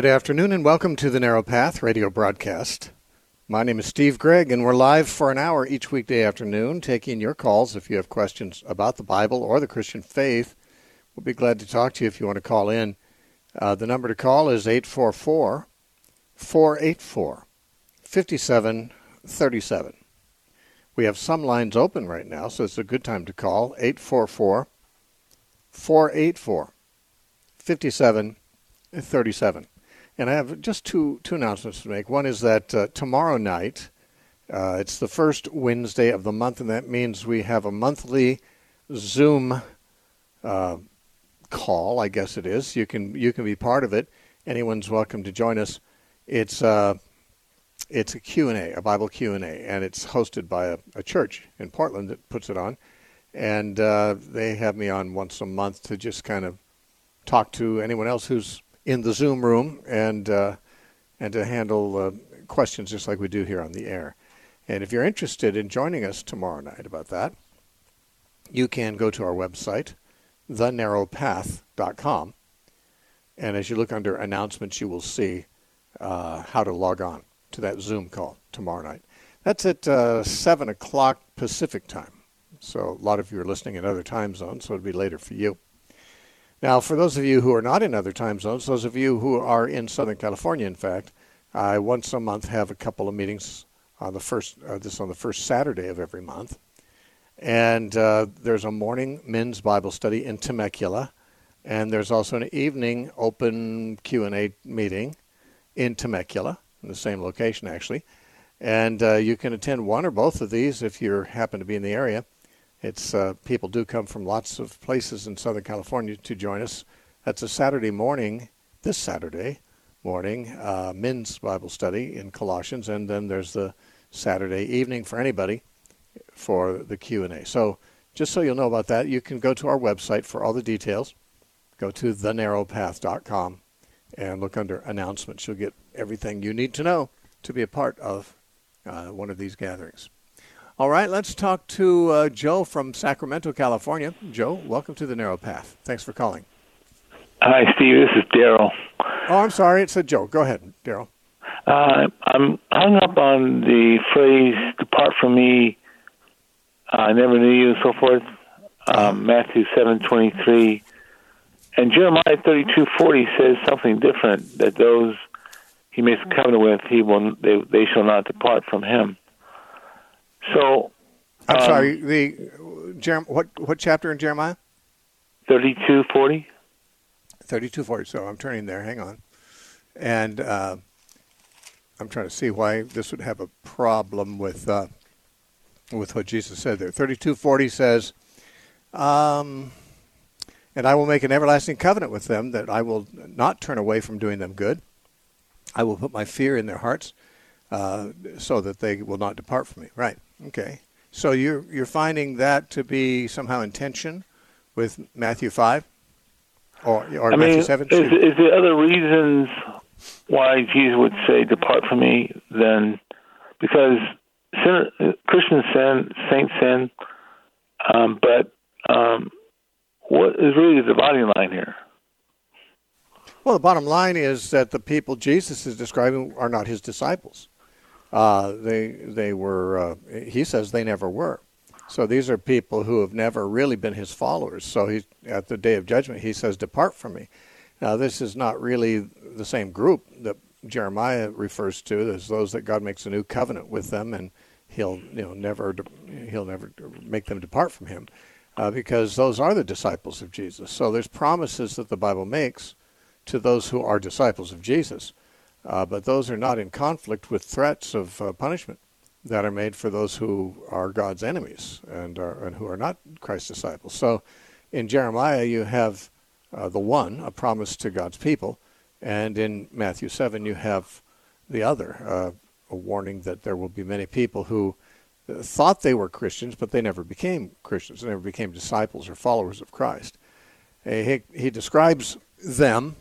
Good afternoon and welcome to the Narrow Path radio broadcast. My name is Steve Gregg and we're live for an hour each weekday afternoon taking your calls if you have questions about the Bible or the Christian faith. We'll be glad to talk to you if you want to call in. The number to call is 844-484-5737. We have some lines open right now, so it's a good time to call, 844-484-5737. And I have just two announcements to make. One is that tomorrow night, it's the first Wednesday of the month, and that means we have a monthly Zoom call, I guess it is. You can be part of it. Anyone's welcome to join us. It's a Q&A, a Bible Q&A, and it's hosted by a church in Portland that puts it on. And they have me on once a month to just kind of talk to anyone else who's in the Zoom room and to handle questions just like we do here on the air. And if you're interested in joining us tomorrow night about that, you can go to our website, thenarrowpath.com, and as you look under announcements, you will see how to log on to that Zoom call tomorrow night. That's at 7 o'clock Pacific time. So a lot of you are listening in other time zones, so it'll be later for you. Now, for those of you who are not in other time zones, those of you who are in Southern California, in fact, I once a month have a couple of meetings on the first Saturday of every month. And there's a morning men's Bible study in Temecula, and there's also an evening open Q&A meeting in Temecula, in the same location actually. And you can attend one or both of these if you happen to be in the area. It's people do come from lots of places in Southern California to join us. That's a Saturday morning, this Saturday morning, men's Bible study in Colossians, and then there's the Saturday evening for anybody for the Q&A. So just so you'll know about that, you can go to our website for all the details. Go to thenarrowpath.com and look under announcements. You'll get everything you need to know to be a part of one of these gatherings. All right, let's talk to Joe from Sacramento, California. Joe, welcome to the Narrow Path. Thanks for calling. Hi, Steve. This is Daryl. Oh, I'm sorry. It's a Joe. Go ahead, Daryl. I'm hung up on the phrase, depart from me, I never knew you, and so forth. Matthew 7:23. And Jeremiah 32:40 says something different, that those he makes a covenant with, they shall not depart from him. So, I'm sorry. What chapter in Jeremiah? 32:40. 32:40. So I'm turning there. Hang on, and I'm trying to see why this would have a problem with what Jesus said there. 32:40 says, "And I will make an everlasting covenant with them, that I will not turn away from doing them good. I will put my fear in their hearts, so that they will not depart from me." Right. Okay. So you're finding that to be somehow in tension with Matthew 5 or Matthew 7? Is there other reasons why Jesus would say, "Depart from me"? Then, because Christians sin, saints sin, but what is really the dividing line here? Well, the bottom line is that the people Jesus is describing are not his disciples. They were. He says they never were. So these are people who have never really been his followers. So at the day of judgment, he says, "Depart from me." Now, this is not really the same group that Jeremiah refers to as those that God makes a new covenant with them, and he'll never make them depart from him, because those are the disciples of Jesus. So there's promises that the Bible makes to those who are disciples of Jesus. But those are not in conflict with threats of punishment that are made for those who are God's enemies and who are not Christ's disciples. So in Jeremiah you have the one, a promise to God's people, and in Matthew 7 you have the other, a warning that there will be many people who thought they were Christians, but they never became Christians, they never became disciples or followers of Christ. He describes them,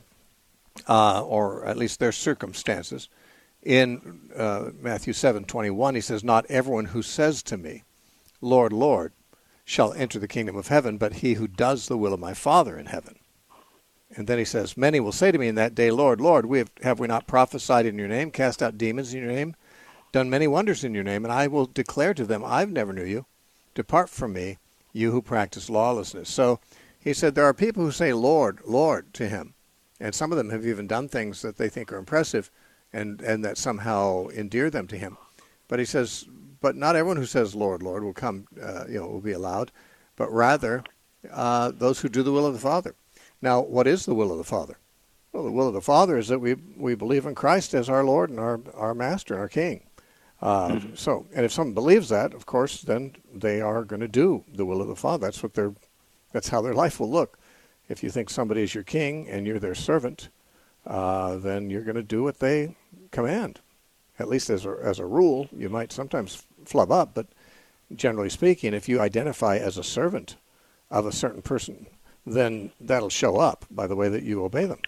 or at least their circumstances. In Matthew 7:21, he says, "Not everyone who says to me, 'Lord, Lord,' shall enter the kingdom of heaven, but he who does the will of my Father in heaven." And then he says, many will say to me in that day, Lord, Lord, have we not prophesied in your name, cast out demons in your name, done many wonders in your name? And I will declare to them, I never knew you. Depart from me, you who practice lawlessness. So he said there are people who say, Lord, Lord, to him. And some of them have even done things that they think are impressive and that somehow endear them to him. But he says, but not everyone who says, Lord, Lord, will come, will be allowed, but rather those who do the will of the Father. Now, what is the will of the Father? Well, the will of the Father is that we believe in Christ as our Lord and our Master and our King. And if someone believes that, of course, then they are going to do the will of the Father. That's how their life will look. If you think somebody is your king and you're their servant, then you're going to do what they command. At least as a rule, you might sometimes flub up, but generally speaking, if you identify as a servant of a certain person, then that'll show up by the way that you obey them.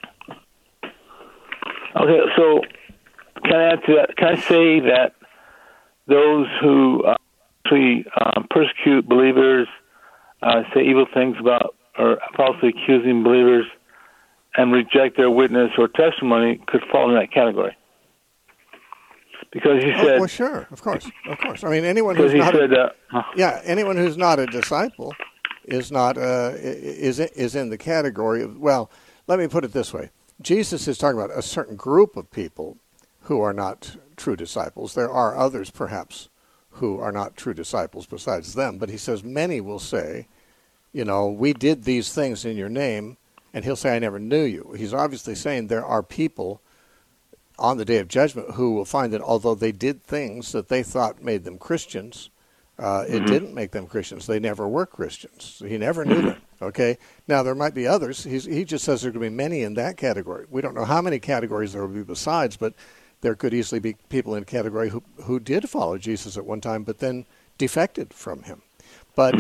Okay, so can I add to that? Can I say that those who actually persecute believers, say evil things about or falsely accusing believers, and reject their witness or testimony could fall in that category? Because you said, well, sure, of course. I mean, anyone who's not anyone who's not a disciple is not is in the category of. Well, let me put it this way: Jesus is talking about a certain group of people who are not true disciples. There are others, perhaps, who are not true disciples besides them. But he says many will say, we did these things in your name, and he'll say, I never knew you. He's obviously saying there are people on the day of judgment who will find that although they did things that they thought made them Christians, it didn't make them Christians. They never were Christians. He never knew them. Okay? Now, there might be others. He just says there are going to be many in that category. We don't know how many categories there will be besides, but there could easily be people in a category who did follow Jesus at one time, but then defected from him. But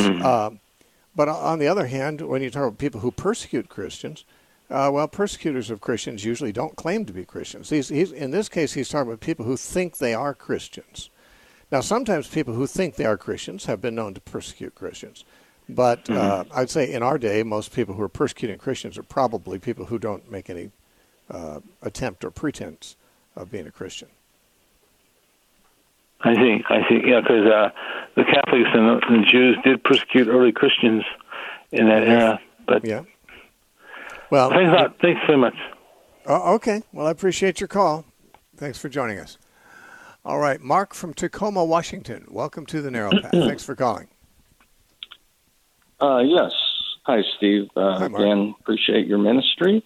on the other hand, when you talk about people who persecute Christians, persecutors of Christians usually don't claim to be Christians. He's in this case, he's talking about people who think they are Christians. Now, sometimes people who think they are Christians have been known to persecute Christians. But I'd say in our day, most people who are persecuting Christians are probably people who don't make any attempt or pretense of being a Christian. I see. Yeah, because the Catholics and the Jews did persecute early Christians in that era. But yeah. Well, thanks a lot. Thanks very much. Okay. Well, I appreciate your call. Thanks for joining us. All right, Mark from Tacoma, Washington. Welcome to the Narrow Path. Thanks for calling. Yes. Hi, Steve. Hi, Mark. Again, appreciate your ministry.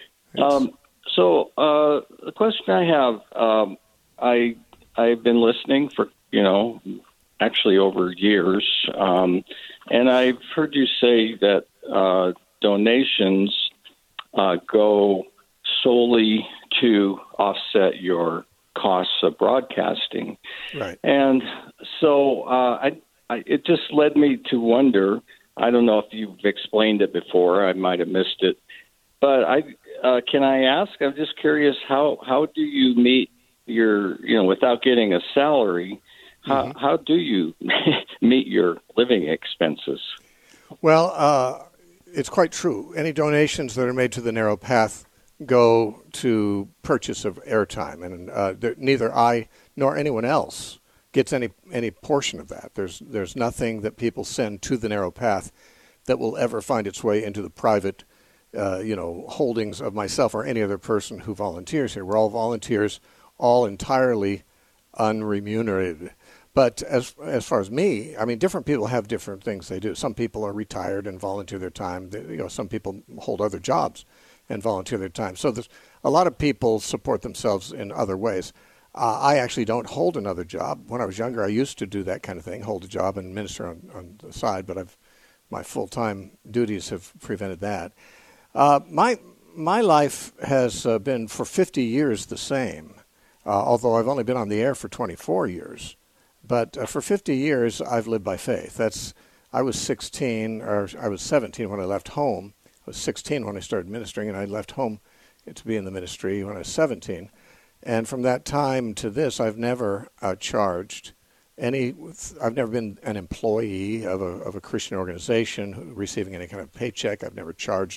The question I have, I've been listening for, actually over years, and I've heard you say that donations go solely to offset your costs of broadcasting. Right. And so it just led me to wonder, I don't know if you've explained it before, I might have missed it, but can I ask, I'm just curious, how do you meet your, without getting a salary, how do you meet your living expenses? Well, it's quite true. Any donations that are made to the Narrow Path go to purchase of airtime, and neither I nor anyone else gets any portion of that. There's nothing that people send to the Narrow Path that will ever find its way into the private, holdings of myself or any other person who volunteers here. We're all volunteers, all entirely unremunerated. But as far as me, I mean, different people have different things they do. Some people are retired and volunteer their time. Some people hold other jobs and volunteer their time. So there's a lot of people support themselves in other ways. I actually don't hold another job. When I was younger, I used to do that kind of thing, hold a job and minister on the side, but my full-time duties have prevented that. My life has been for 50 years the same, although I've only been on the air for 24 years. But for 50 years, I've lived by faith. I was 16, or I was 17 when I left home. I was 16 when I started ministering, and I left home to be in the ministry when I was 17. And from that time to this, I've never charged I've never been an employee of a Christian organization receiving any kind of paycheck. I've never charged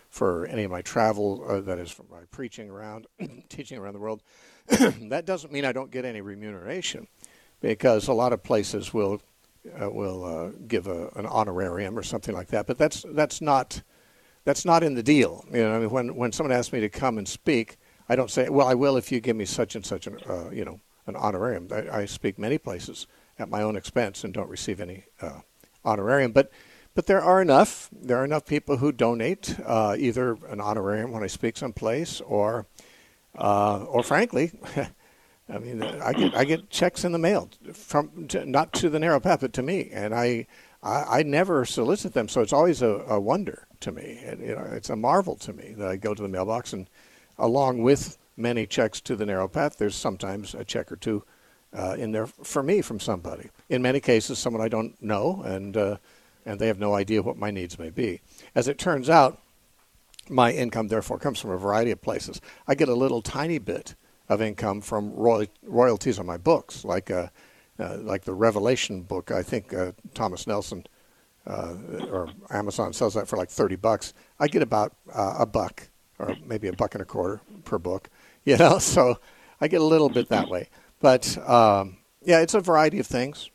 for any of my travel, that is, for my preaching around, teaching around the world. That doesn't mean I don't get any remuneration, because a lot of places will give an honorarium or something like that. But that's not in the deal. You know, I mean, when someone asks me to come and speak, I don't say, well, I will if you give me such and such an honorarium. I speak many places at my own expense and don't receive any honorarium. But there are enough people who donate either an honorarium when I speak someplace, or frankly, I mean, I get checks in the mail not to the Narrow Path, but to me, and I never solicit them, so it's always a wonder to me. And, you know, it's a marvel to me that I go to the mailbox, and along with many checks to the Narrow Path, there's sometimes a check or two in there for me from somebody. In many cases, someone I don't know, and they have no idea what my needs may be. As it turns out, my income, therefore, comes from a variety of places. I get a little tiny bit of income from royalties on my books, like the Revelation book. I think Thomas Nelson or Amazon sells that for like $30. I get about $1 or maybe $1.25 per book. You know, so I get a little bit that way. But yeah, it's a variety of things.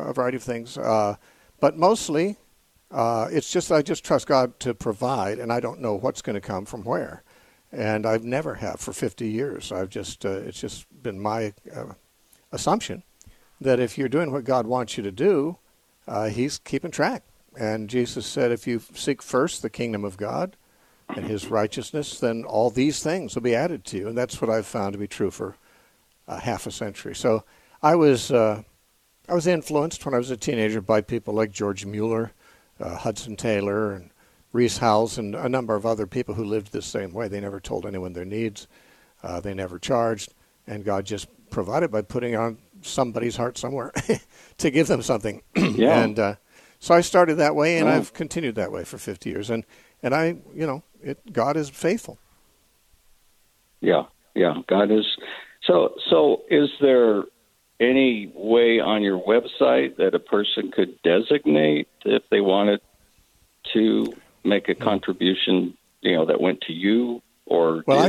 But mostly, it's just I just trust God to provide, and I don't know what's going to come from where. And I've never have for 50 years. I've just it's just been my assumption that if you're doing what God wants you to do, He's keeping track. And Jesus said, if you seek first the kingdom of God and His righteousness, then all these things will be added to you. And that's what I've found to be true for half a century. So I was influenced when I was a teenager by people like George Mueller, Hudson Taylor, and Rees Howells, and a number of other people who lived the same way. They never told anyone their needs. They never charged. And God just provided by putting on somebody's heart somewhere to give them something. Yeah. And so I started that way, and I've continued that way for 50 years. And I, God is faithful. Yeah. God is. So is there any way on your website that a person could designate if they wanted to make a contribution, that went to you, or I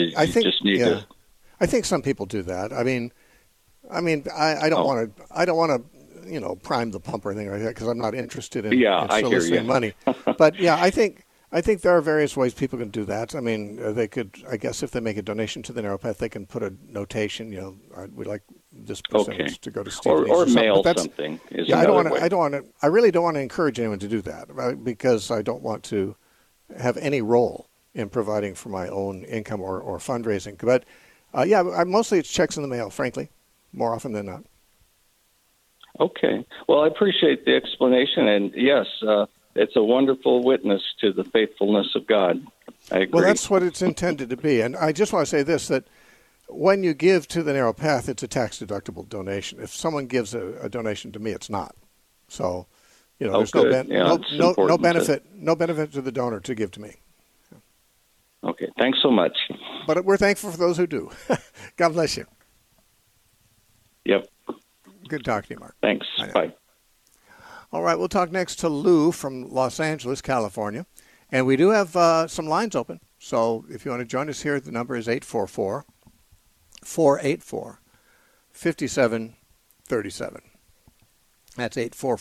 think some people do that. I mean, I don't want to, prime the pump or anything like that, because I'm not interested in soliciting money. But yeah, I think there are various ways people can do that. I mean, they could, I guess, if they make a donation to the Narrow Path, they can put a notation. We'd like this percentage to go to Steve, or mail something. I really don't want to encourage anyone to do that, right? Because I don't want to have any role in providing for my own income or fundraising. But mostly it's checks in the mail, frankly, more often than not. Okay. Well, I appreciate the explanation, and yes, it's a wonderful witness to the faithfulness of God. I agree. Well, that's what it's intended to be. And I just want to say this, that when you give to the Narrow Path, it's a tax-deductible donation. If someone gives a donation to me, it's not. So, there's no benefit to the donor to give to me. Okay, thanks so much. But we're thankful for those who do. God bless you. Yep. Good talking to you, Mark. Thanks. Bye. All right, we'll talk next to Lou from Los Angeles, California. And we do have some lines open. So if you want to join us here, the number is 844-484-5737. That's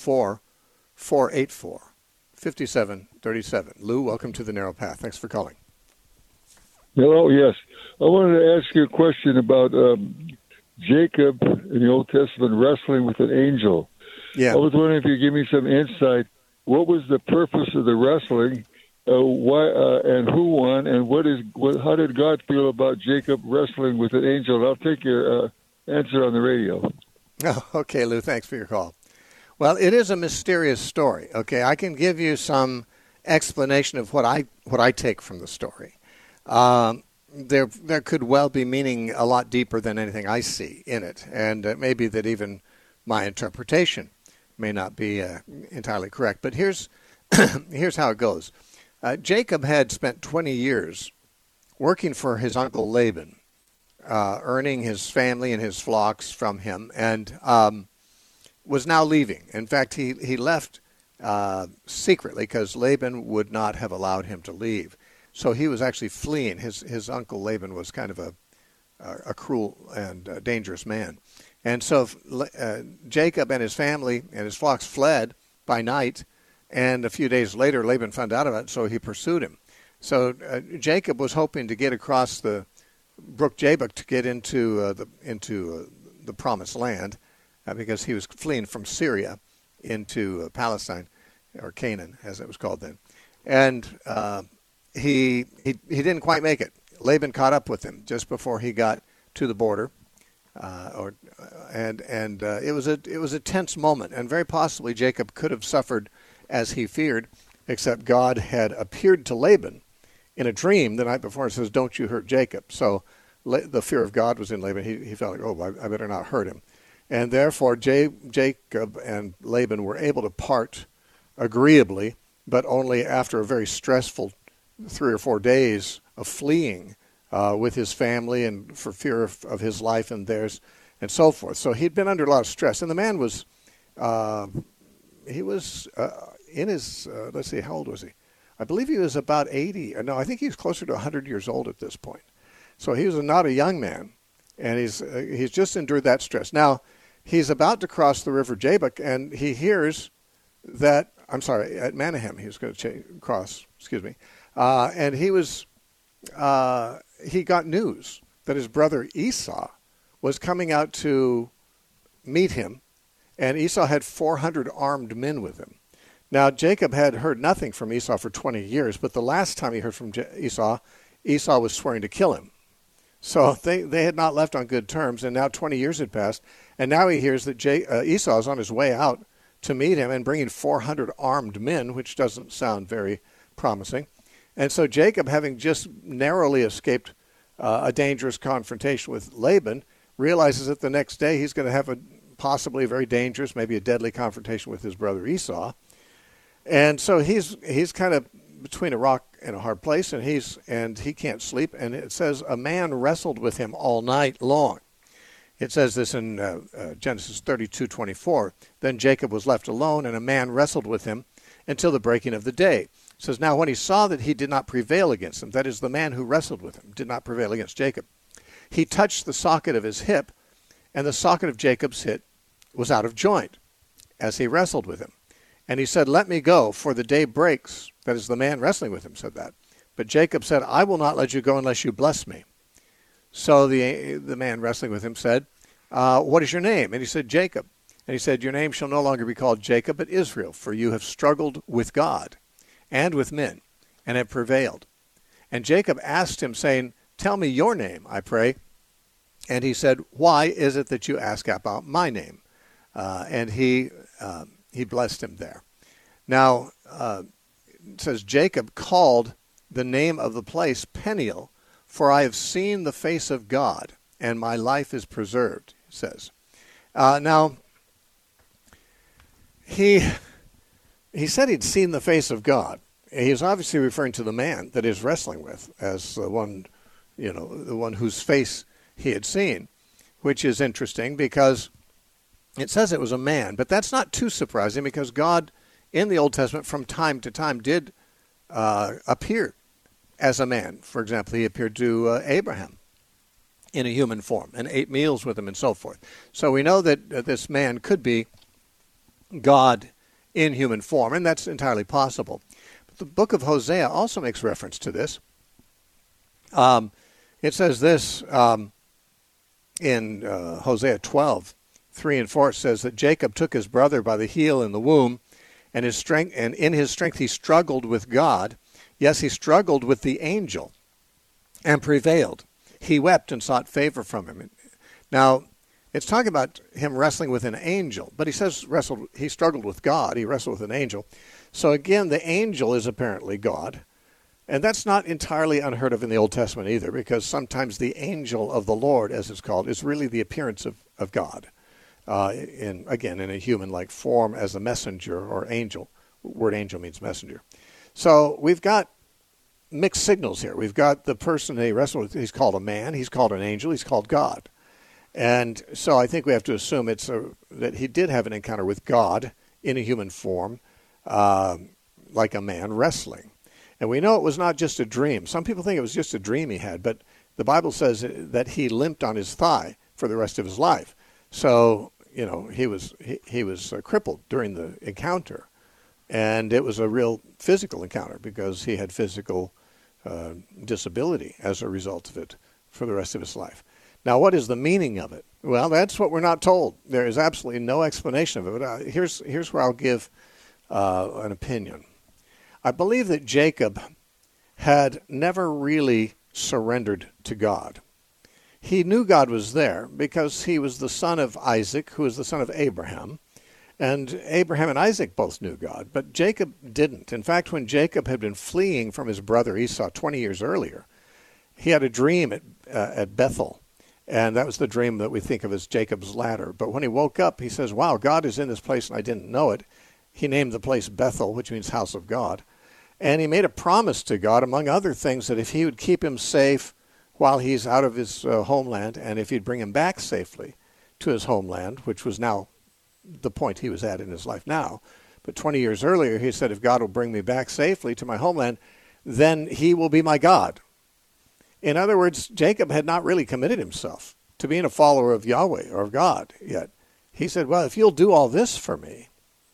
844-484-5737. Lou, welcome to the Narrow Path. Thanks for calling. Hello, yes. I wanted to ask you a question about Jacob in the Old Testament wrestling with an angel. Yeah. I was wondering if you could give me some insight. What was the purpose of the wrestling? Why and who won? And how did God feel about Jacob wrestling with an angel? And I'll take your answer on the radio. Oh, okay, Lou. Thanks for your call. Well, it is a mysterious story. Okay, I can give you some explanation of what I take from the story. There could well be meaning a lot deeper than anything I see in it, and it may be that even my interpretation may not be entirely correct. But here's how it goes. Jacob had spent 20 years working for his uncle Laban, earning his family and his flocks from him, and was now leaving. In fact, he left secretly because Laban would not have allowed him to leave. So he was actually fleeing. His uncle Laban was kind of a cruel and dangerous man. And so Jacob and his family and his flocks fled by night, and a few days later Laban found out about it, so he pursued him. So Jacob was hoping to get across the brook Jabbok to get into the promised land, because he was fleeing from Syria into Palestine, or Canaan as it was called then. And he didn't quite make it. Laban caught up with him just before he got to the border, and it was a tense moment, and very possibly Jacob could have suffered as he feared, except God had appeared to Laban in a dream the night before and says, "Don't you hurt Jacob." So the fear of God was in Laban. He felt like, "Oh, I better not hurt him," and therefore Jacob and Laban were able to part agreeably, but only after a very stressful 3 or 4 days of fleeing with his family and for fear of his life and theirs and so forth. So he'd been under a lot of stress. And the man was, in his, let's see, how old was he? I believe he was about 80. No, I think he was closer to 100 years old at this point. So he was not a young man, and he's just endured that stress. Now, he's about to cross the river Jabbok, and he hears that, at Manahem he was going to cross, and he got news that his brother Esau was coming out to meet him, and Esau had 400 armed men with him. Now, Jacob had heard nothing from Esau for 20 years, but the last time he heard from Esau was swearing to kill him. So they had not left on good terms, and now 20 years had passed, and now he hears that Esau is on his way out to meet him and bringing 400 armed men, which doesn't sound very promising. And so Jacob, having just narrowly escaped a dangerous confrontation with Laban, realizes that the next day he's going to have possibly a very dangerous, maybe a deadly confrontation with his brother Esau. And so he's kind of between a rock and a hard place, and he can't sleep. And it says a man wrestled with him all night long. It says this in Genesis 32:24. Then Jacob was left alone, and a man wrestled with him until the breaking of the day. It says, now when he saw that he did not prevail against him, that is, the man who wrestled with him did not prevail against Jacob, he touched the socket of his hip, and the socket of Jacob's hip was out of joint as he wrestled with him. And he said, let me go, for the day breaks. That is, the man wrestling with him said that. But Jacob said, I will not let you go unless you bless me. So the man wrestling with him said, what is your name? And he said, Jacob. And he said, your name shall no longer be called Jacob, but Israel, for you have struggled with God and with men, and have prevailed. And Jacob asked him, saying, tell me your name, I pray. And he said, why is it that you ask about my name? And he blessed him there. Now, it says, Jacob called the name of the place Peniel, for I have seen the face of God, and my life is preserved, it says. Now, he said he'd seen the face of God. He was obviously referring to the man that he's wrestling with as the one whose face he had seen, which is interesting because it says it was a man. But that's not too surprising because God in the Old Testament from time to time did appear as a man. For example, he appeared to Abraham in a human form and ate meals with him and so forth. So we know that this man could be God in human form, and that's entirely possible. But the book of Hosea also makes reference to this. It says this in Hosea 12:3 and 4. It says that Jacob took his brother by the heel in the womb, and in his strength he struggled with God. Yes, he struggled with the angel and prevailed. He wept and sought favor from him. Now, it's talking about him wrestling with an angel, but he says he struggled with God. He wrestled with an angel. So again, the angel is apparently God. And that's not entirely unheard of in the Old Testament either, because sometimes the angel of the Lord, as it's called, is really the appearance of God. In a human-like form as a messenger or angel. The word angel means messenger. So we've got mixed signals here. We've got the person that he wrestled with. He's called a man. He's called an angel. He's called God. And so I think we have to assume that he did have an encounter with God in a human form, like a man wrestling. And we know it was not just a dream. Some people think it was just a dream he had, but the Bible says that he limped on his thigh for the rest of his life. So, he was crippled during the encounter. And it was a real physical encounter because he had physical disability as a result of it for the rest of his life. Now, what is the meaning of it? Well, that's what we're not told. There is absolutely no explanation of it. But here's where I'll give an opinion. I believe that Jacob had never really surrendered to God. He knew God was there because he was the son of Isaac, who was the son of Abraham. And Abraham and Isaac both knew God, but Jacob didn't. In fact, when Jacob had been fleeing from his brother Esau 20 years earlier, he had a dream at Bethel. And that was the dream that we think of as Jacob's ladder. But when he woke up, he says, wow, God is in this place and I didn't know it. He named the place Bethel, which means house of God. And he made a promise to God, among other things, that if he would keep him safe while he's out of his homeland, and if he'd bring him back safely to his homeland, which was now the point he was at in his life now. But 20 years earlier, he said, if God will bring me back safely to my homeland, then he will be my God. In other words, Jacob had not really committed himself to being a follower of Yahweh or of God yet. He said, well, if you'll do all this for me,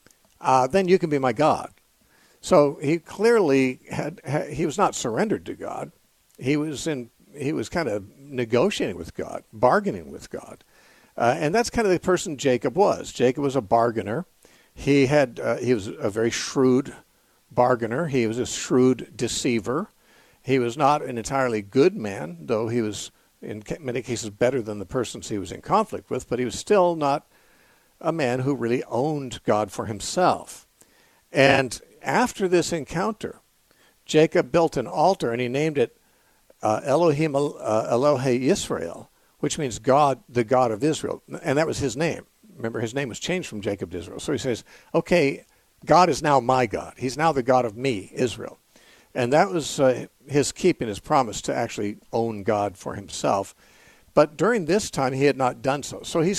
then you can be my God. So he clearly he was not surrendered to God. He was kind of negotiating with God, bargaining with God. And that's kind of the person Jacob was. Jacob was a bargainer. He was a very shrewd bargainer. He was a shrewd deceiver. He was not an entirely good man, though he was in many cases better than the persons he was in conflict with, but he was still not a man who really owned God for himself. And after this encounter, Jacob built an altar and he named it Elohim Elohe Yisrael, which means God, the God of Israel. And that was his name. Remember, his name was changed from Jacob to Israel. So he says, okay, God is now my God. He's now the God of me, Israel. And that was his keeping his promise to actually own God for himself. But during this time, he had not done so. So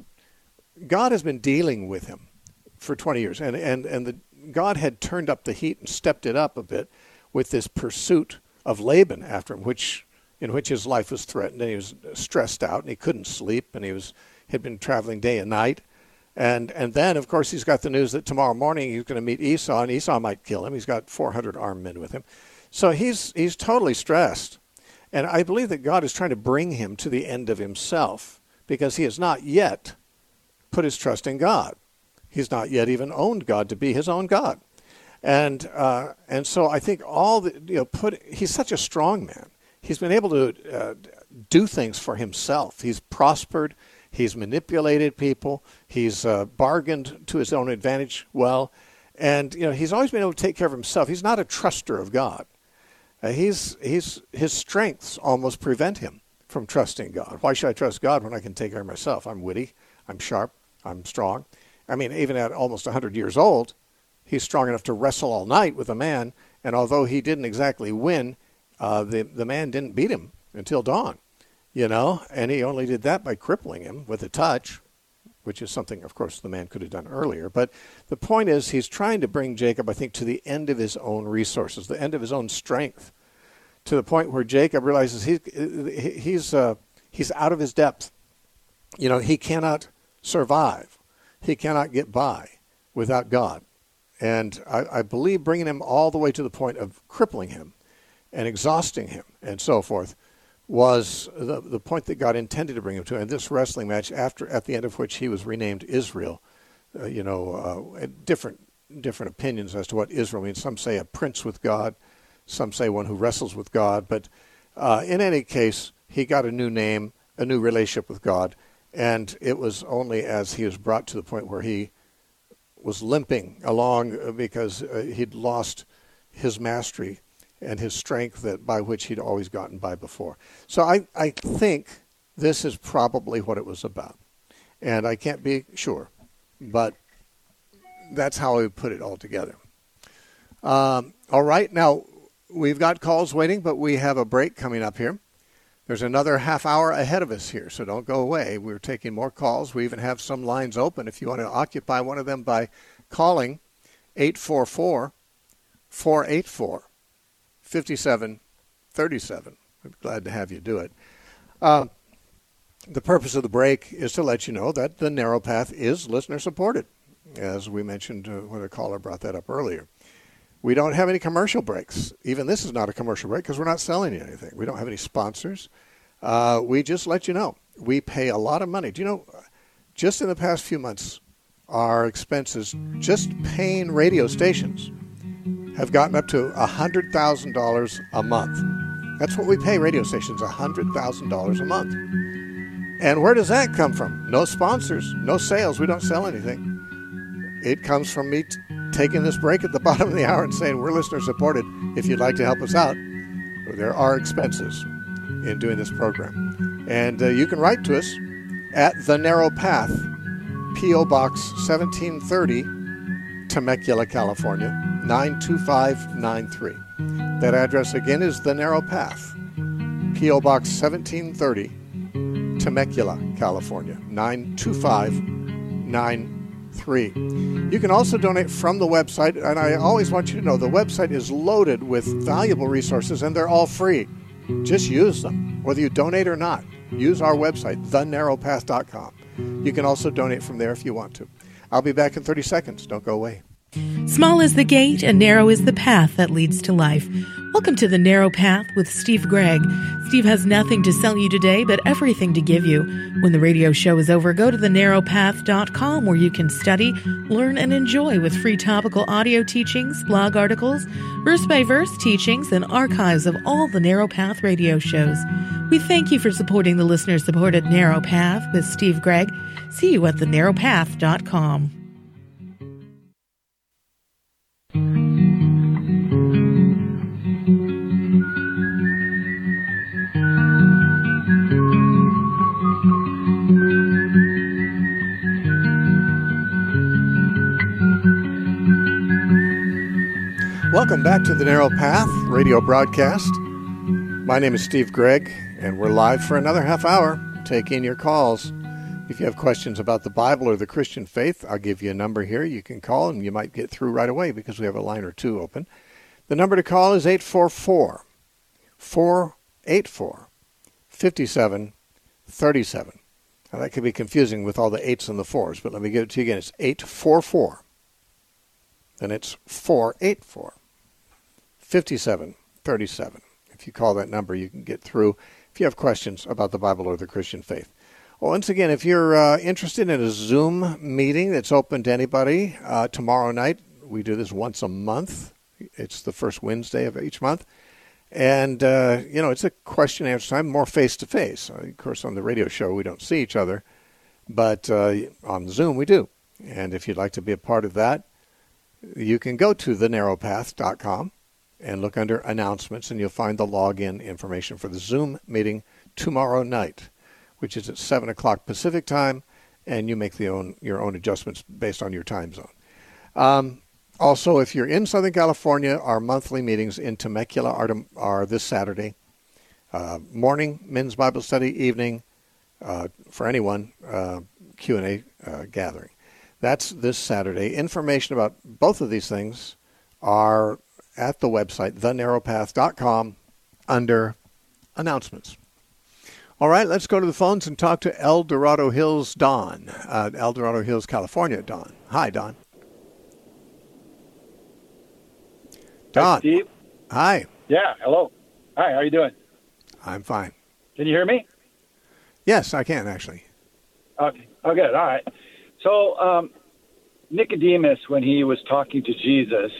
God has been dealing with him for 20 years. And God had turned up the heat and stepped it up a bit with this pursuit of Laban after him, in which his life was threatened, and he was stressed out, and he couldn't sleep, and had been traveling day and night. And then, of course, he's got the news that tomorrow morning he's going to meet Esau, and Esau might kill him. He's got 400 armed men with him. So he's totally stressed. And I believe that God is trying to bring him to the end of himself, because he has not yet put his trust in God. He's not yet even owned God to be his own God. And so I think he's such a strong man. He's been able to do things for himself. He's prospered. He's manipulated people. He's bargained to his own advantage well. And, he's always been able to take care of himself. He's not a truster of God. His strengths almost prevent him from trusting God. Why should I trust God when I can take care of myself? I'm witty. I'm sharp. I'm strong. I mean, even at almost 100 years old, he's strong enough to wrestle all night with a man. And although he didn't exactly win, the man didn't beat him until dawn, and he only did that by crippling him with a touch, which is something, of course, the man could have done earlier. But the point is, he's trying to bring Jacob, I think, to the end of his own resources, the end of his own strength, to the point where Jacob realizes he's out of his depth. He cannot survive. He cannot get by without God. And I believe bringing him all the way to the point of crippling him and exhausting him and so forth was the point that God intended to bring him to. And this wrestling match, at the end of which he was renamed Israel, different opinions as to what Israel means. Some say a prince with God. Some say one who wrestles with God. But in any case, he got a new name, a new relationship with God. And it was only as he was brought to the point where he was limping along because he'd lost his mastery and his strength by which he'd always gotten by before. So I think this is probably what it was about. And I can't be sure, but that's how I would put it all together. All right, now we've got calls waiting, but we have a break coming up here. There's another half hour ahead of us here, so don't go away. We're taking more calls. We even have some lines open if you want to occupy one of them by calling 844-484-5400. 5737. I'm glad to have you do it. The purpose of the break is to let you know that the Narrow Path is listener-supported, as we mentioned when a caller brought that up earlier. We don't have any commercial breaks. Even this is not a commercial break because we're not selling you anything. We don't have any sponsors. We just let you know. We pay a lot of money. Do you know, just in the past few months, our expenses, just paying radio stations, have gotten up to $100,000 a month. That's what we pay radio stations, $100,000 a month. And where does that come from? No sponsors, no sales. We don't sell anything. It comes from me taking this break at the bottom of the hour and saying we're listener supported. If you'd like to help us out, there are expenses in doing this program. And you can write to us at The Narrow Path, P.O. Box 1730, Temecula, California, 92593. That address again is The Narrow Path, P.O. Box 1730, Temecula, California, 92593. You can also donate from the website, and I always want you to know the website is loaded with valuable resources, and they're all free. Just use them, whether you donate or not. Use our website, thenarrowpath.com. You can also donate from there if you want to. I'll be back in 30 seconds. Don't go away. Small is the gate and narrow is the path that leads to life. Welcome to The Narrow Path with Steve Gregg. Steve has nothing to sell you today, but everything to give you. When the radio show is over, go to thenarrowpath.com where you can study, learn, and enjoy with free topical audio teachings, blog articles, verse-by-verse teachings, and archives of all the Narrow Path radio shows. We thank you for supporting the listener-supported Narrow Path with Steve Gregg. See you at thenarrowpath.com. Welcome back to the Narrow Path radio broadcast. My name is Steve Gregg, and we're live for another half hour, taking your calls. If you have questions about the Bible or the Christian faith, I'll give you a number here. You can call, and you might get through right away because we have a line or two open. The number to call is 844-484-5737. Now, that could be confusing with all the 8s and the 4s, but let me give it to you again. It's 844. Then it's 484-5737. If you call that number, you can get through if you have questions about the Bible or the Christian faith. Well, once again, if you're interested in a Zoom meeting that's open to anybody, tomorrow night, we do this once a month. It's the first Wednesday of each month. And, it's a question and answer time, more face-to-face. Of course, on the radio show, we don't see each other. But on Zoom, we do. And if you'd like to be a part of that, you can go to thenarrowpath.com and look under announcements, and you'll find the login information for the Zoom meeting tomorrow night, which is at 7 o'clock Pacific time, and you make your own adjustments based on your time zone. Also, if you're in Southern California, our monthly meetings in Temecula are this Saturday. Morning, men's Bible study, evening, for anyone, Q&A gathering. That's this Saturday. Information about both of these things are at the website, thenarrowpath.com, under announcements. All right, let's go to the phones and talk to El Dorado Hills Don. El Dorado Hills, California, Don. Hi, Don. Don. Hi, Steve. Hi. Yeah, hello. Hi, how you doing? I'm fine. Can you hear me? Yes, I can, actually. Okay. Oh, good. All right. So, Nicodemus, when he was talking to Jesus,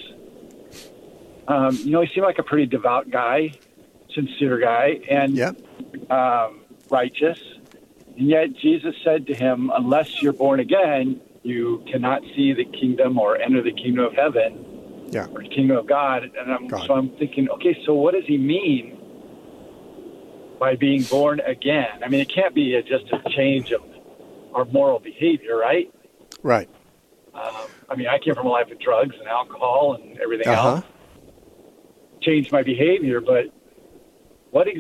he seemed like a pretty devout guy, sincere guy, and righteous. And yet Jesus said to him, unless you're born again, you cannot see the kingdom or enter the kingdom of heaven or the kingdom of God. And so I'm thinking, okay, so what does he mean by being born again? I mean, it can't be just a change of our moral behavior, right? Right. I came from a life of drugs and alcohol and everything else. Changed my behavior, but what's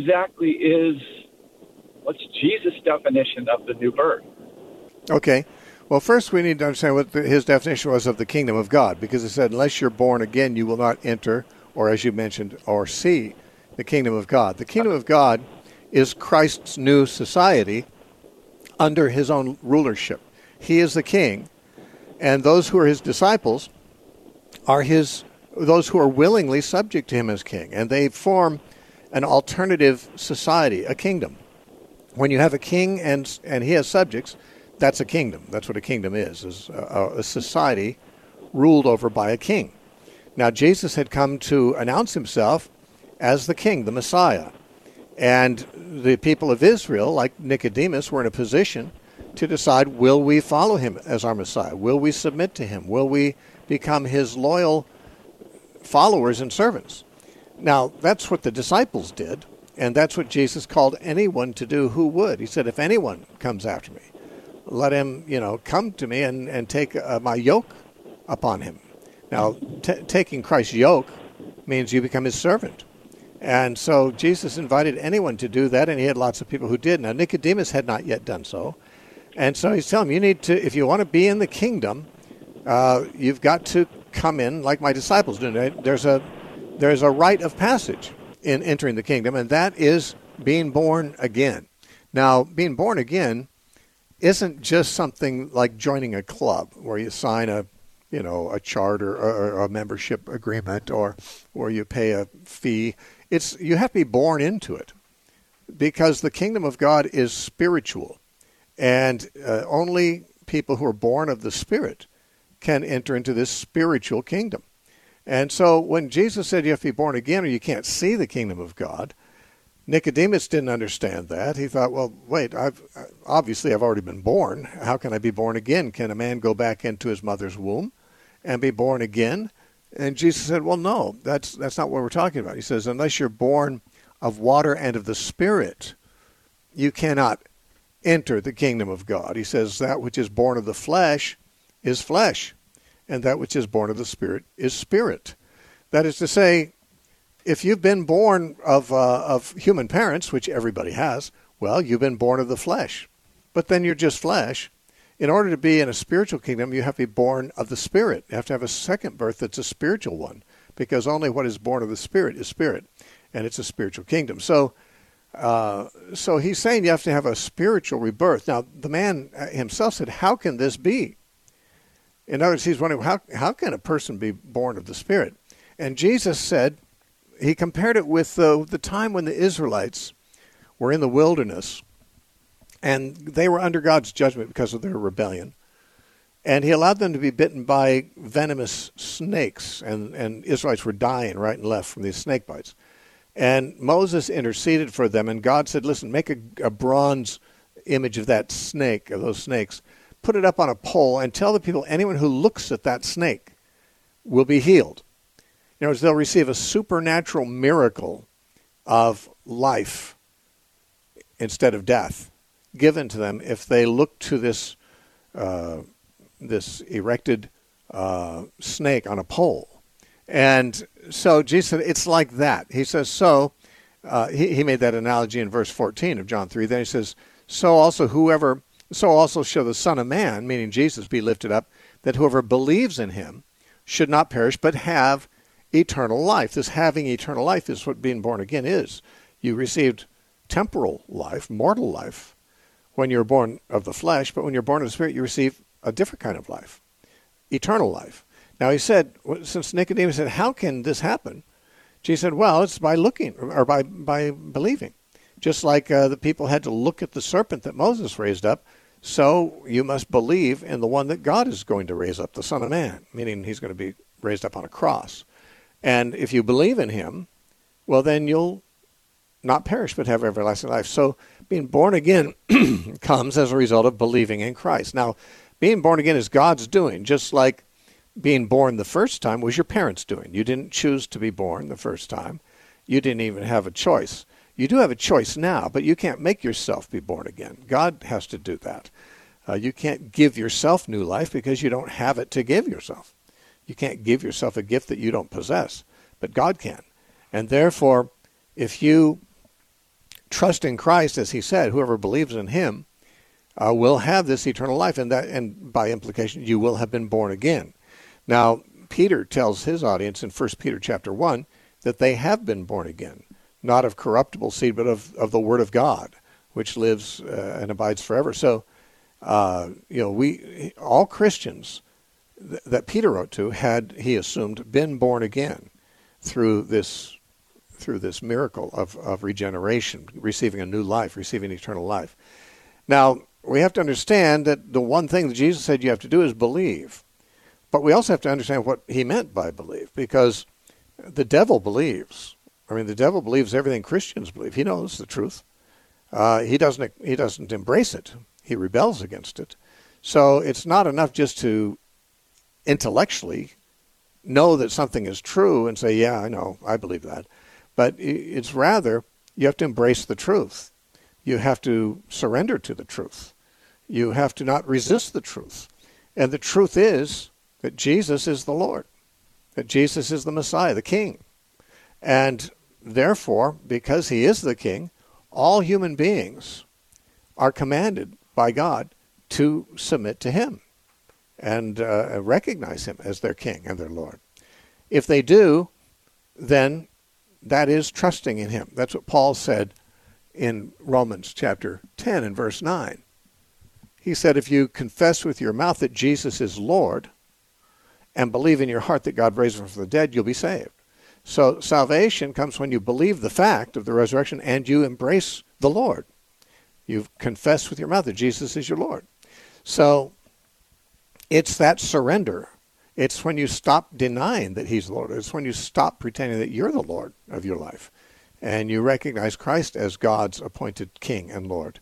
Jesus' definition of the new birth? Okay. Well, first we need to understand what his definition was of the kingdom of God, because it said, unless you're born again, you will not enter or as you mentioned, or see the kingdom of God. The kingdom of God is Christ's new society under his own rulership. He is the king, and those who are his disciples are those who are willingly subject to him as king, and they form an alternative society, a kingdom. When you have a king and he has subjects, that's a kingdom. That's what a kingdom is a society ruled over by a king. Now, Jesus had come to announce himself as the king, the Messiah. And the people of Israel, like Nicodemus, were in a position to decide, will we follow him as our Messiah? Will we submit to him? Will we become his loyal followers and servants? Now, that's what the disciples did, and that's what Jesus called anyone to do who would. He said, if anyone comes after me, let him, come to me and take my yoke upon him. Now, taking Christ's yoke means you become his servant. And so Jesus invited anyone to do that, and he had lots of people who did. Now, Nicodemus had not yet done so. And so he's telling him, you need to, if you want to be in the kingdom, you've got to come in like my disciples do. There's a rite of passage in entering the kingdom, and that is being born again. Now, being born again isn't just something like joining a club where you sign a charter or a membership agreement or where you pay a fee. You have to be born into it, because the kingdom of God is spiritual, and only people who are born of the Spirit can enter into this spiritual kingdom. And so when Jesus said you have to be born again or you can't see the kingdom of God, Nicodemus didn't understand that. He thought, well, wait, I've already been born. How can I be born again? Can a man go back into his mother's womb and be born again? And Jesus said, well, no, that's not what we're talking about. He says, unless you're born of water and of the Spirit, you cannot enter the kingdom of God. He says, that which is born of the flesh is flesh, and that which is born of the Spirit is spirit. That is to say, if you've been born of human parents, which everybody has, well, you've been born of the flesh. But then you're just flesh. In order to be in a spiritual kingdom, you have to be born of the Spirit. You have to have a second birth that's a spiritual one, because only what is born of the Spirit is spirit, and it's a spiritual kingdom. So he's saying you have to have a spiritual rebirth. Now, the man himself said, how can this be? In other words, he's wondering, how can a person be born of the Spirit? And Jesus said, he compared it with the time when the Israelites were in the wilderness, and they were under God's judgment because of their rebellion. And he allowed them to be bitten by venomous snakes, and Israelites were dying right and left from these snake bites. And Moses interceded for them, and God said, listen, make a bronze image of that snake, of those snakes, put it up on a pole, and tell the people, anyone who looks at that snake will be healed. In other words, they'll receive a supernatural miracle of life instead of death given to them if they look to this erected snake on a pole. And so Jesus said, it's like that. He says, he made that analogy in verse 14 of John 3. Then he says, so also shall the Son of Man, meaning Jesus, be lifted up, that whoever believes in him should not perish, but have eternal life. This having eternal life is what being born again is. You received temporal life, mortal life, when you're born of the flesh, but when you're born of the Spirit, you receive a different kind of life, eternal life. Now he said, since Nicodemus said, how can this happen? Jesus said, well, it's by looking, or by believing. Just like the people had to look at the serpent that Moses raised up, so you must believe in the one that God is going to raise up, the Son of Man, meaning he's going to be raised up on a cross. And if you believe in him, well, then you'll not perish but have everlasting life. So being born again comes as a result of believing in Christ. Now, being born again is God's doing, just like being born the first time was your parents' doing. You didn't choose to be born the first time. You didn't even have a choice. You do have a choice now, but you can't make yourself be born again. God has to do that. You can't give yourself new life because you don't have it to give yourself. You can't give yourself a gift that you don't possess, but God can. And therefore, if you trust in Christ, as he said, whoever believes in him will have this eternal life, and by implication, you will have been born again. Now, Peter tells his audience in 1 Peter chapter 1 that they have been born again, not of corruptible seed, but of the Word of God, which lives and abides forever. So, we all Christians that Peter wrote to had, he assumed, been born again through this miracle of regeneration, receiving a new life, receiving eternal life. Now, we have to understand that the one thing that Jesus said you have to do is believe. But we also have to understand what he meant by believe, because the devil believes. I mean, the devil believes everything Christians believe. He knows the truth. He doesn't embrace it. He rebels against it. So it's not enough just to intellectually know that something is true and say, yeah, I know, I believe that. But it's rather, you have to embrace the truth. You have to surrender to the truth. You have to not resist the truth. And the truth is that Jesus is the Lord, that Jesus is the Messiah, the King. And therefore, because he is the King, all human beings are commanded by God to submit to him and recognize him as their King and their Lord. If they do, then that is trusting in him. That's what Paul said in Romans chapter 10 and verse 9. He said, if you confess with your mouth that Jesus is Lord and believe in your heart that God raised him from the dead, you'll be saved. So salvation comes when you believe the fact of the resurrection and you embrace the Lord. You confess with your mouth that Jesus is your Lord. So it's that surrender. It's when you stop denying that he's the Lord. It's when you stop pretending that you're the Lord of your life and you recognize Christ as God's appointed King and Lord.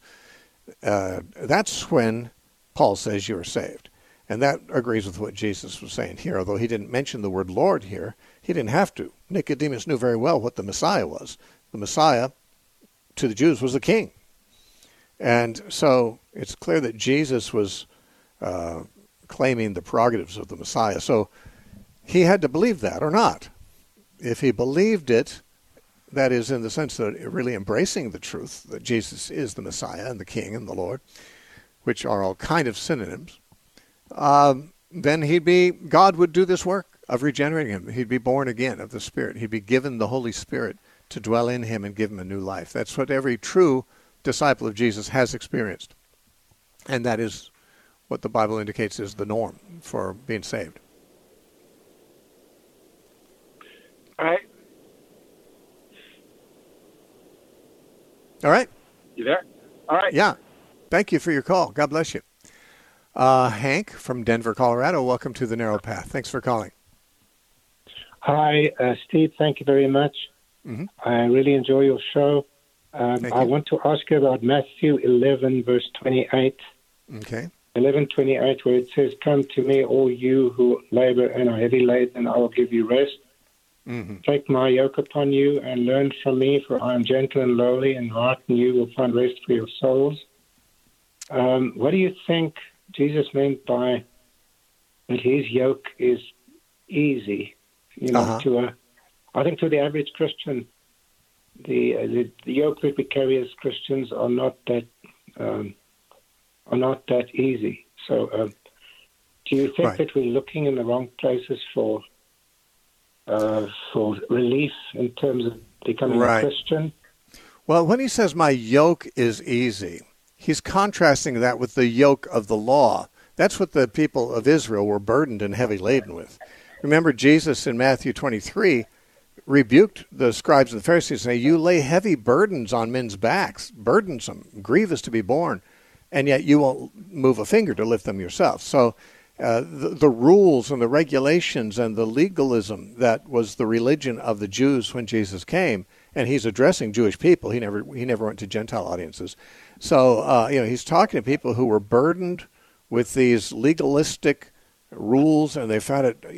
That's when Paul says you're saved. And that agrees with what Jesus was saying here. Although he didn't mention the word Lord here, he didn't have to. Nicodemus knew very well what the Messiah was. The Messiah, to the Jews, was a king. And so it's clear that Jesus was claiming the prerogatives of the Messiah. So he had to believe that or not. If he believed it, that is in the sense that really embracing the truth that Jesus is the Messiah and the King and the Lord, which are all kind of synonyms, then God would do this work of regenerating him. He'd be born again of the Spirit. He'd be given the Holy Spirit to dwell in him and give him a new life. That's what every true disciple of Jesus has experienced. And that is what the Bible indicates is the norm for being saved. All right. All right. You there? All right. Yeah. Thank you for your call. God bless you. Hank from Denver, Colorado, welcome to the Narrow Path. Thanks for calling. Hi, Steve. Thank you very much. Mm-hmm. I really enjoy your show. I want to ask you about Matthew 11, verse 28. Okay. 11:28, where it says, "Come to me, all you who labor and are heavy laden, and I will give you rest. Mm-hmm. Take my yoke upon you and learn from me, for I am gentle and lowly, and heart, and you will find rest for your souls." What do you think Jesus meant by that his yoke is easy? I think to the average Christian, the yoke that we carry as Christians are not that easy. So, do you think that we're looking in the wrong places for relief in terms of becoming a Christian? Well, when he says my yoke is easy, he's contrasting that with the yoke of the law. That's what the people of Israel were burdened and heavy laden with. Remember, Jesus in Matthew 23 rebuked the scribes and the Pharisees, saying, "You lay heavy burdens on men's backs, burdensome, grievous to be borne, and yet you won't move a finger to lift them yourself." So the rules and the regulations and the legalism that was the religion of the Jews when Jesus came, and he's addressing Jewish people. He never went to Gentile audiences. So he's talking to people who were burdened with these legalistic rules, and they found it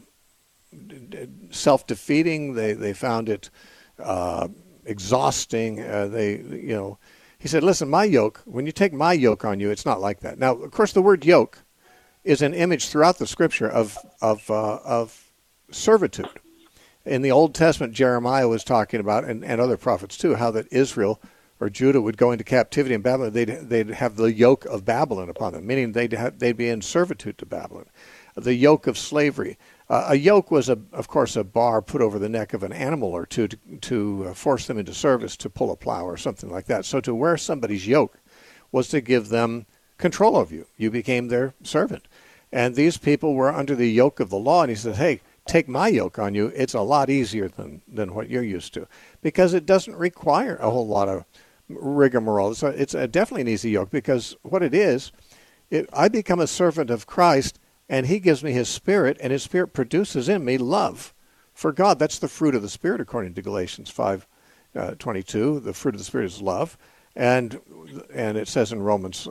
self-defeating. They found it exhausting. He said, "Listen, my yoke. When you take my yoke on you, it's not like that." Now, of course, the word yoke is an image throughout the Scripture of servitude. In the Old Testament, Jeremiah was talking about, and other prophets too, how that Israel or Judah would go into captivity in Babylon. They'd have the yoke of Babylon upon them, meaning they'd be in servitude to Babylon. The yoke of slavery. A yoke was, of course, a bar put over the neck of an animal or two to force them into service to pull a plow or something like that. So to wear somebody's yoke was to give them control of you. You became their servant. And these people were under the yoke of the law, and he said, hey, take my yoke on you. It's a lot easier than what you're used to, because it doesn't require a whole lot of rigmarole. It's definitely an easy yoke, because what it is, I become a servant of Christ, and he gives me his Spirit, and his Spirit produces in me love for God. That's the fruit of the Spirit, according to Galatians 5:22. The fruit of the Spirit is love, and it says in Romans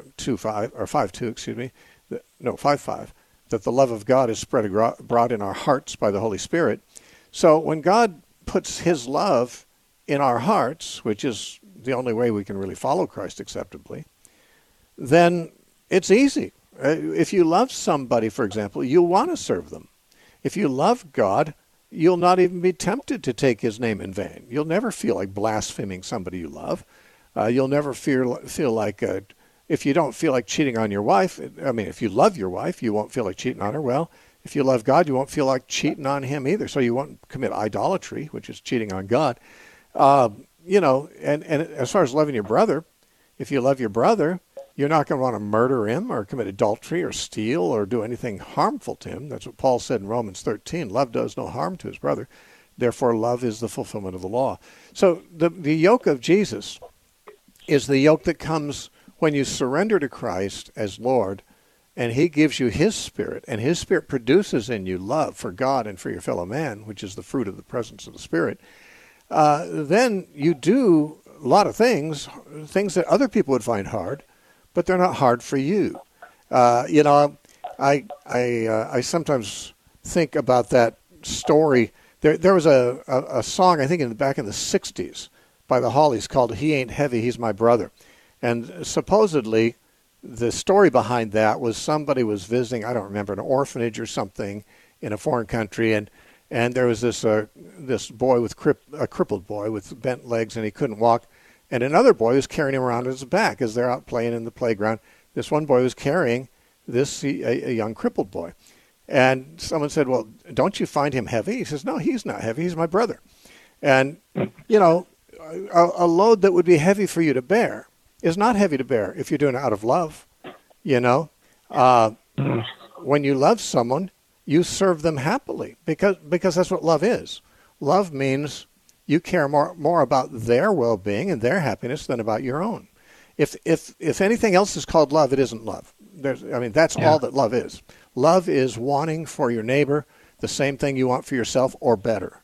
5:5, that the love of God is spread abroad in our hearts by the Holy Spirit. So when God puts his love in our hearts, which is the only way we can really follow Christ acceptably, then it's easy. If you love somebody, for example, you'll want to serve them. If you love God, you'll not even be tempted to take his name in vain. You'll never feel like blaspheming somebody you love. You'll never feel like, if you don't feel like cheating on your wife, if you love your wife, you won't feel like cheating on her. Well, if you love God, you won't feel like cheating on him either. So you won't commit idolatry, which is cheating on God. And as far as loving your brother, if you love your brother, you're not going to want to murder him or commit adultery or steal or do anything harmful to him. That's what Paul said in Romans 13. Love does no harm to his brother. Therefore, love is the fulfillment of the law. So the yoke of Jesus is the yoke that comes when you surrender to Christ as Lord, and he gives you his Spirit, and his Spirit produces in you love for God and for your fellow man, which is the fruit of the presence of the Spirit. Then you do a lot of things that other people would find hard, but they're not hard for you. I sometimes think about that story. There was a song, I think, back in the 60s by the Hollies called "He Ain't Heavy, He's My Brother." And supposedly the story behind that was somebody was visiting, I don't remember, an orphanage or something in a foreign country, and there was this boy with a crippled boy with bent legs, and he couldn't walk. And another boy was carrying him around on his back as they're out playing in the playground. This one boy was carrying a young crippled boy. And someone said, well, don't you find him heavy? He says, no, he's not heavy. He's my brother. And, a load that would be heavy for you to bear is not heavy to bear if you're doing it out of love. When you love someone, you serve them happily because that's what love is. Love means you care more about their well-being and their happiness than about your own. If anything else is called love, it isn't love. That's all that love is. Love is wanting for your neighbor the same thing you want for yourself or better.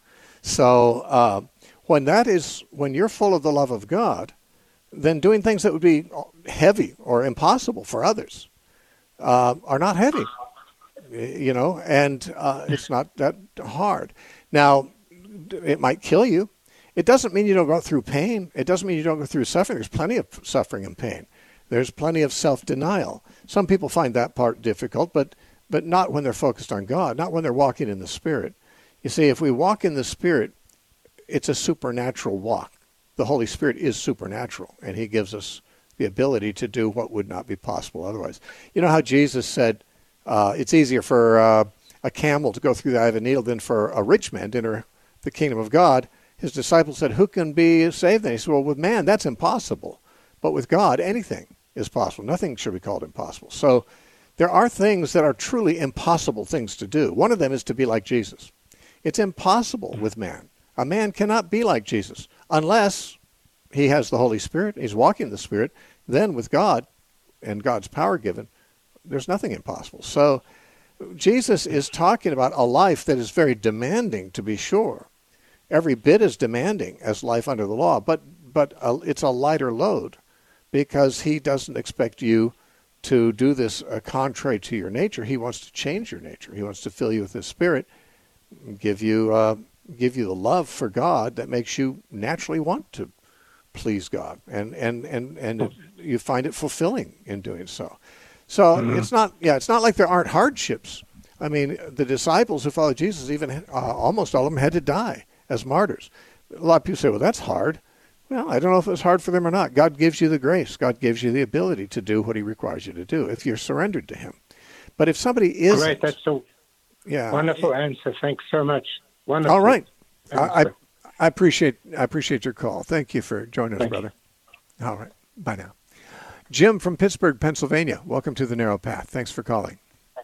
So when you're full of the love of God, then doing things that would be heavy or impossible for others are not heavy, and it's not that hard. Now, it might kill you. It doesn't mean you don't go through pain. It doesn't mean you don't go through suffering. There's plenty of suffering and pain. There's plenty of self-denial. Some people find that part difficult, but not when they're focused on God, not when they're walking in the Spirit. You see, if we walk in the Spirit, it's a supernatural walk. The Holy Spirit is supernatural, and he gives us the ability to do what would not be possible otherwise. You know how Jesus said it's easier for a camel to go through the eye of a needle than for a rich man to enter the kingdom of God? His disciples said, who can be saved then? He said, well, with man, that's impossible. But with God, anything is possible. Nothing should be called impossible. So there are things that are truly impossible things to do. One of them is to be like Jesus. It's impossible with man. A man cannot be like Jesus unless he has the Holy Spirit, he's walking in the Spirit. Then with God and God's power given, there's nothing impossible. So Jesus is talking about a life that is very demanding, to be sure. Every bit as demanding as life under the law, but it's a lighter load because he doesn't expect you to do this contrary to your nature. He wants to change your nature. He wants to fill you with his Spirit, give you the love for God that makes you naturally want to please God, and you find it fulfilling in doing so. So it's not like there aren't hardships. I mean, the disciples who followed Jesus, even almost all of them had to die as martyrs. A lot of people say, well, that's hard. Well, I don't know if it's hard for them or not. God gives you the grace. God gives you the ability to do what he requires you to do if you're surrendered to him. But if somebody isn't... Right, that's so... Yeah. Wonderful answer. Thanks so much. Wonderful. All right. I appreciate your call. Thank you for joining us, brother. All right. Bye now. Jim from Pittsburgh, Pennsylvania. Welcome to the Narrow Path. Thanks for calling.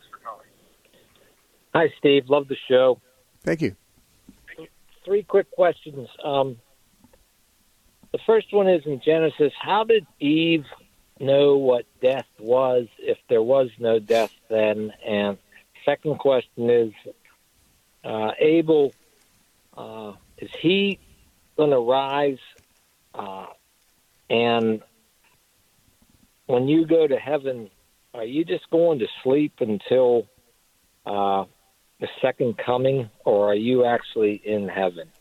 Hi, Steve. Love the show. Thank you. 3 quick questions. The first one is in Genesis. How did Eve know what death was if there was no death then? And second question is, Abel, is he going to rise? And when you go to heaven, are you just going to sleep until the second coming, or are you actually in heaven?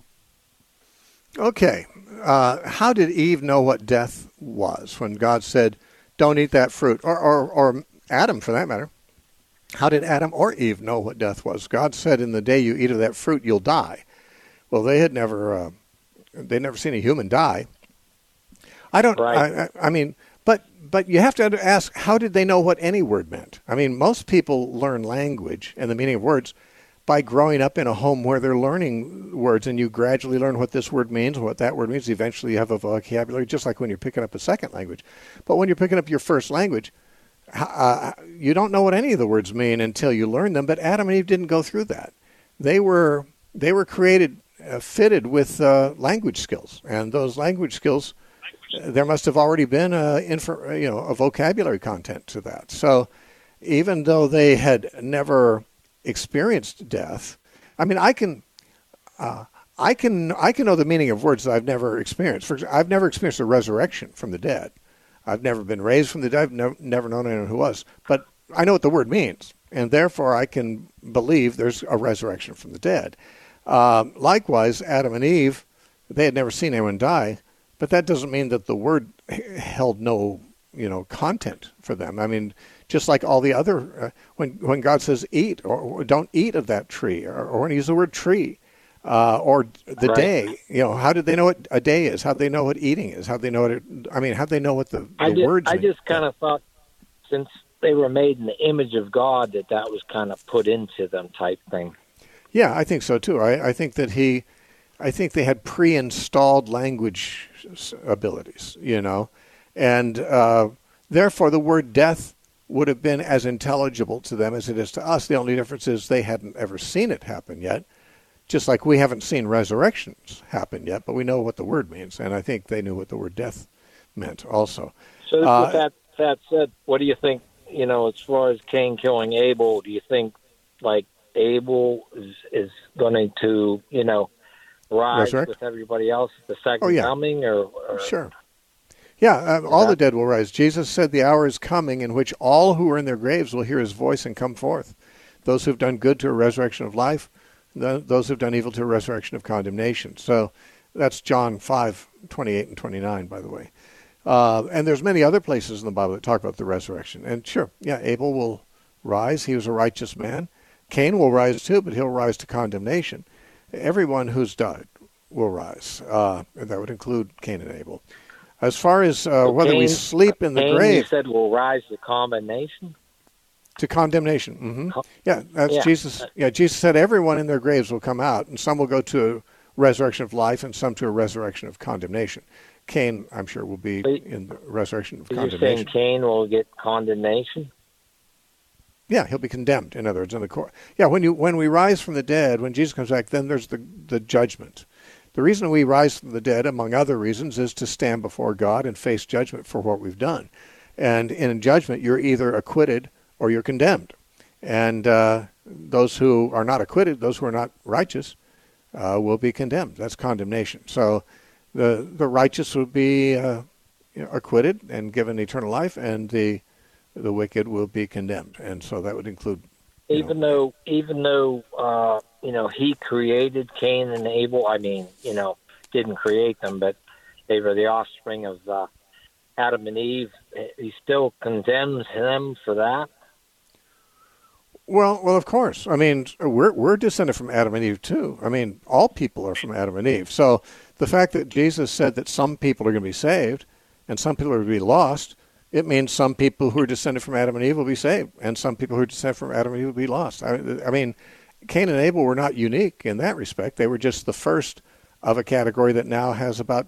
Okay. How did Eve know what death was when God said, don't eat that fruit? Or Adam, for that matter. How did Adam or Eve know what death was? God said, in the day you eat of that fruit, you'll die. Well, they had never seen a human die. I don't, right. I mean, but you have to ask, how did they know what any word meant? I mean, most people learn language and the meaning of words by growing up in a home where they're learning words, and you gradually learn what this word means and what that word means. Eventually you have a vocabulary, just like when you're picking up a second language. But when you're picking up your first language, you don't know what any of the words mean until you learn them. But Adam and Eve didn't go through that. They were created, fitted with language skills, and those language skills, there must have already been a vocabulary content to that. So even though they had never experienced death, I mean, I can know the meaning of words that I've never experienced. For example, I've never experienced a resurrection from the dead. I've never been raised from the dead. I've never known anyone who was. But I know what the word means, and therefore I can believe there's a resurrection from the dead. Likewise, Adam and Eve, they had never seen anyone die, but that doesn't mean that the word held no, content for them. I mean, just like all the other, when God says eat or don't eat of that tree, or when he used the word tree, or the right. day, how did they know what a day is? How do they know what eating is? How do they know how do they know what the words mean? I just kind of thought, since they were made in the image of God, that was kind of put into them type thing. Yeah, I think so too. I think that I think they had pre-installed language abilities, and therefore the word death would have been as intelligible to them as it is to us. The only difference is they hadn't ever seen it happen yet, just like we haven't seen resurrections happen yet, but we know what the word means, and I think they knew what the word death meant also. So with that said, what do you think, as far as Cain killing Abel, do you think, like, Abel is going to, rise with everybody else at the second coming? Or Sure. Yeah, all the dead will rise. Jesus said the hour is coming in which all who are in their graves will hear his voice and come forth. Those who have done good to a resurrection of life, those who have done evil to a resurrection of condemnation. So that's John 5:28 and 29, by the way. And there's many other places in the Bible that talk about the resurrection. And sure, Abel will rise. He was a righteous man. Cain will rise too, but he'll rise to condemnation. Everyone who's died will rise. That would include Cain and Abel. As far as whether we sleep in the grave, you said will rise to condemnation. To condemnation. Mm-hmm. Yeah, that's Jesus. Yeah, Jesus said everyone in their graves will come out, and some will go to a resurrection of life, and some to a resurrection of condemnation. Cain, I'm sure, will be in the resurrection of condemnation. You're saying Cain will get condemnation? Yeah, he'll be condemned. In other words, in the court. Yeah, when we rise from the dead, when Jesus comes back, then there's the judgment. The reason we rise from the dead, among other reasons, is to stand before God and face judgment for what we've done. And in judgment, you're either acquitted or you're condemned. And those who are not acquitted, those who are not righteous, will be condemned. That's condemnation. So the righteous will be acquitted and given eternal life, and the wicked will be condemned. And so that would include... Even though he created Cain and Abel, didn't create them, but they were the offspring of Adam and Eve, he still condemns them for that? Well, of course. I mean, we're descended from Adam and Eve too. I mean, all people are from Adam and Eve. So the fact that Jesus said that some people are going to be saved and some people are going to be lost It means some people who are descended from Adam and Eve will be saved, and some people who are descended from Adam and Eve will be lost. I mean, Cain and Abel were not unique in that respect. They were just the first of a category that now has about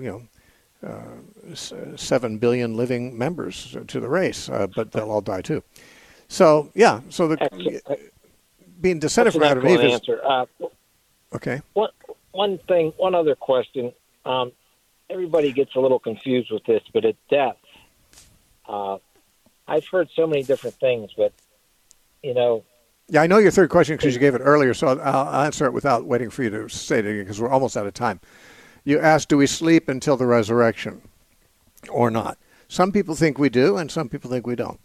7 billion living members to the race, but they'll all die too. So yeah, so being descended from Adam and Eve is okay. One other question. Everybody gets a little confused with this, but at death, I've heard so many different things, but Yeah, I know your third question because you gave it earlier, so I'll answer it without waiting for you to say it again because we're almost out of time. You asked, do we sleep until the resurrection or not? Some people think we do, and some people think we don't.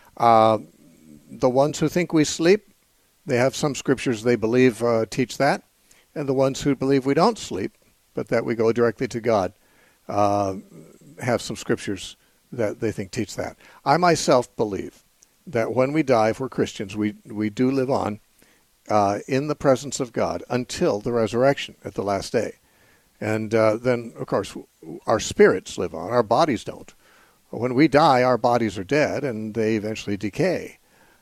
The ones who think we sleep, they have some scriptures they believe teach that, and the ones who believe we don't sleep, but that we go directly to God, have some scriptures that they think teach that. I myself believe that when we die, if we're Christians, we do live on in the presence of God until the resurrection at the last day. And then, of course, our spirits live on. Our bodies don't. When we die, our bodies are dead, and they eventually decay.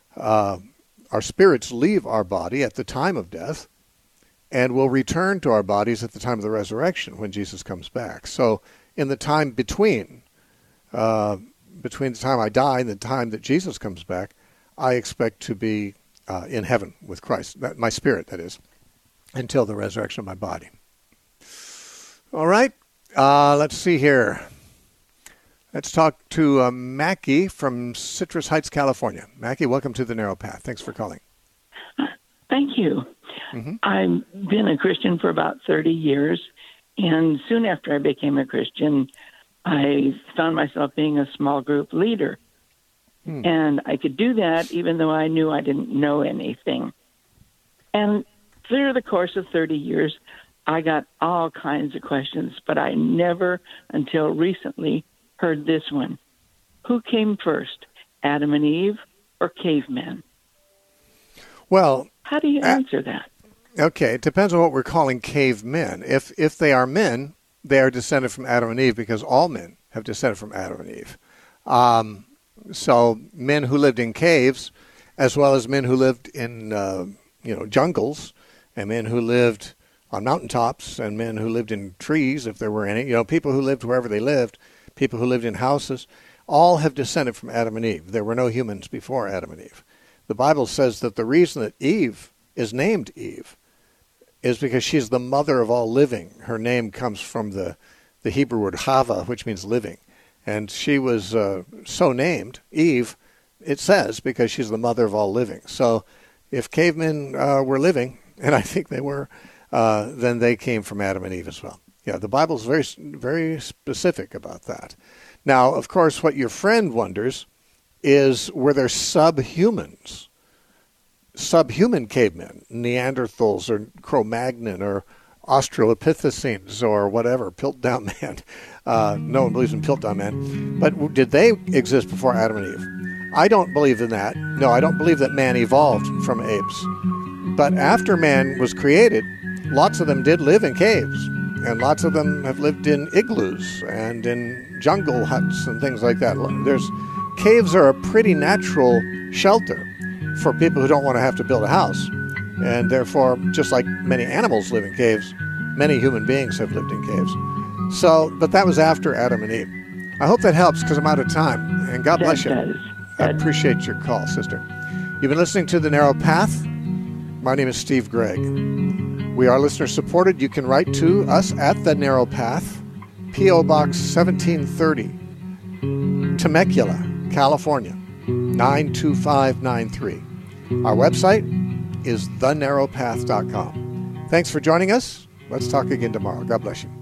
Our spirits leave our body at the time of death and will return to our bodies at the time of the resurrection when Jesus comes back. So in the time between the time I die and the time that Jesus comes back, I expect to be in heaven with Christ, my spirit, that is, until the resurrection of my body. All right, let's see here. Let's talk to Mackie from Citrus Heights, California. Mackie, welcome to The Narrow Path. Thanks for calling. Thank you. Mm-hmm. I've been a Christian for about 30 years, and soon after I became a Christian, I found myself being a small group leader. And I could do that even though I knew I didn't know anything. And through the course of 30 years, I got all kinds of questions, but I never until recently heard this one. Who came first, Adam and Eve or cavemen? Well, how do you answer that? Okay, it depends on what we're calling cavemen. If they are men, they are descended from Adam and Eve because all men have descended from Adam and Eve. So men who lived in caves, as well as men who lived in jungles, and men who lived on mountaintops, and men who lived in trees, if there were any, people who lived wherever they lived, people who lived in houses, all have descended from Adam and Eve. There were no humans before Adam and Eve. The Bible says that the reason that Eve is named Eve is because she's the mother of all living. Her name comes from the Hebrew word Chava, which means living. And she was so named, Eve, it says, because she's the mother of all living. So if cavemen were living, and I think they were, then they came from Adam and Eve as well. Yeah, the Bible's very, very specific about that. Now, of course, what your friend wonders is, were there subhuman cavemen, Neanderthals or Cro-Magnon or Australopithecines or whatever, Piltdown Man. No one believes in Piltdown Man. But did they exist before Adam and Eve? I don't believe in that. No, I don't believe that man evolved from apes. But after man was created, lots of them did live in caves. And lots of them have lived in igloos and in jungle huts and things like that. Caves are a pretty natural shelter for people who don't want to have to build a house. And therefore, just like many animals live in caves, many human beings have lived in caves. So, but that was after Adam and Eve. I hope that helps because I'm out of time. And God bless you. I appreciate your call, sister. You've been listening to The Narrow Path. My name is Steve Gregg. We are listener supported. You can write to us at The Narrow Path, P.O. Box 1730, Temecula, California, 92593. Our website is thenarrowpath.com. Thanks for joining us. Let's talk again tomorrow. God bless you.